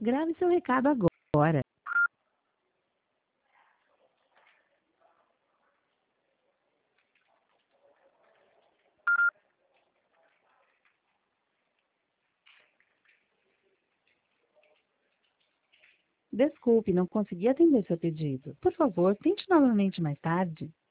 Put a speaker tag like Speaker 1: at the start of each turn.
Speaker 1: Grave seu recado agora. Desculpe, não consegui atender seu pedido. Por favor, tente novamente mais tarde.